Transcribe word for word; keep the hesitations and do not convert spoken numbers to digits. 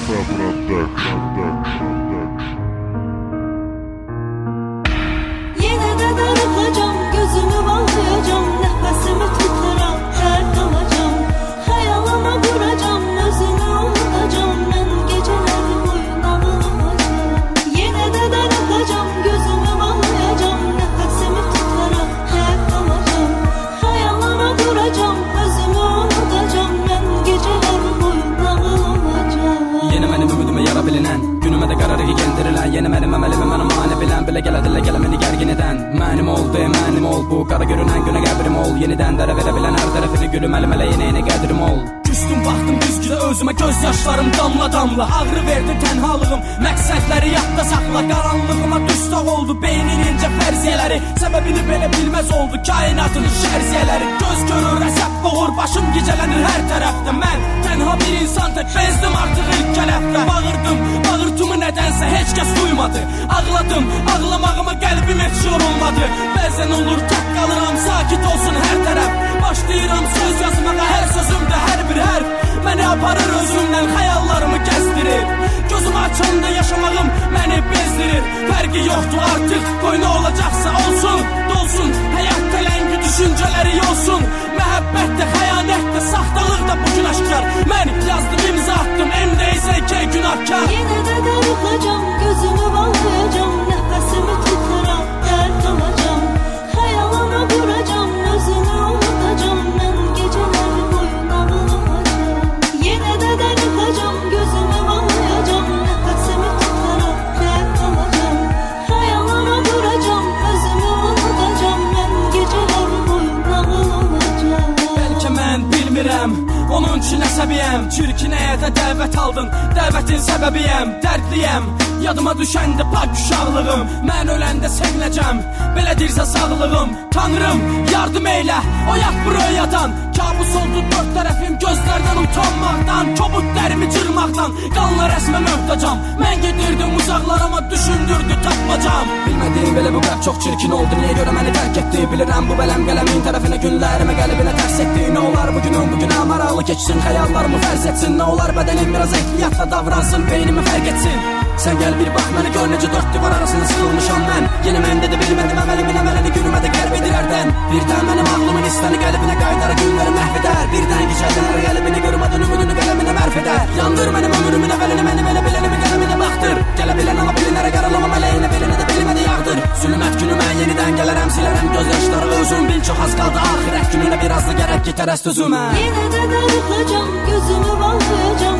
Yine de darılacağım, gözümü bağlayacağım, nefesimi tutarak dert alacağım. Hayalama vuracağım, özünü unutacağım, ben geceler boyu dağılacağım. Yine de darılacağım, gözümü bağlayacağım, nefesimi tutarak dert alacağım. Hayalama vuracağım, özümü unutacağım, ben geceler boyu dağılacağım. Yine benim ümidime yara bilinen, günüme de kararı kendirilen, yeni benim emelimi benim mani bilen, bile gele dile gele beni gergin eden. Mənim ol de mənim ol, bu qara görünən günə qəbrim ol, yenidən dərə verə bilən hər tərəfini gülüm əlim ələ yenə yenə qədrim ol. Küstüm baxdım güzgüdə özümə, göz yaşlarım damla damla, ağrı verdi tənhalığım, məqsədləri yadda saxla. Qaranlığıma düstaq oldu beynin incə fərziyələri, səbəbini belə bilməz oldu kainatın şərziyələri. Göz görür əsəb boğur, başım gecələnir hər tərəfdə, mən tənha bir insan tək bezdim artıq ilk kələfdə. Bağırdım, bağırtımı nədənsə heç kəs duymadı, ağladım, ağlamağıma qəlbim heç yorulmadı. Bəzən olur tək qalıram, sakit olsun hər tərəf, başlayıram söz yazmağa, hər sözümdə hər bir hərf məni aparır özümdən, xəyallarımı gəzdirir. Gözümü açanda yaşamağım məni bezdirir, fərqi yoxdur artıq, qoy nə olacaqsa olsun, dolsun həyat tələngi düşüncələri yolsun. Məhəbbətdə, xəyanətdə, saxtalıq da bugün aşkar, mən yazdım, imza attım, emdə isə iki günahkar. Yine de darılacağım, gözümü bağlayacağım, nefesimi tutarak dert alacağım. Hayalama vuracağım, özünü unutacağım, ben geceler boyu dağılacağım. Yine de darılacağım, gözümü bağlayacağım, nefesimi tutarak dert alacağım. Hayalama vuracağım, özümü unutacağım, ben geceler boyu dağılacağım. Bəlkə mən bilmirəm, onun üçün əsəbiyəm, çirkin həyata dəvət aldın, dəvətin səbəbiyəm, dərdliyəm. Yadıma düşəndə pak uşaqlığım, mən öləndə sevinəcəm, belədirsə sağlığım. Tanrım, yardım eylə, oyaq bu röyadan, kabus oldu dörd tərəfim gözlərdən utanmaqdan, kobud dərimi cırmaqdan, qanla rəsmə möhtacam. Mən gedirdim uzaqlar amma düşündürdü tapmacam. Bilmədiyim belə bu qəlb çox çirkin oldu, niyə görə məni tərk etdi, bilirəm bu bələm qələmin tərəfinə, günlərimə qəlbinə tərs etdi. Nə olar bugünün bugünə maraqlı keçsin, xəyallarımı fərz etsin, nə olar bədənim biraz ehtiyatla davransın, beynimi fərq etsin. Sən gəl bir bax mənə gör necə dörd divar arasında sıxılmışam mən, yenə məndə də bilmədim əməlimin əməlini günümədə qərb edirərdən. Birdən mənim ağlımın istəni qəlbinə qaydara günləri məhv edər, birdən gecələnər qəlbini görmədən ümidini qələminə mərf edər. Yandır mənim ömrümün əvəlini, mənim elə bilənimi qələminə baxdır, gələ bilən ala bilinərə qaralama mələyinə bilinə də bilmədi yağdır. Zülmət günümə yenidən gələrəm, silərəm göz yaşları özüm, bil çox az qaldı axirət gününə, biraz da gərək ki tərəst özümə. Yine de darılacağım, gözümü bağlayacağım,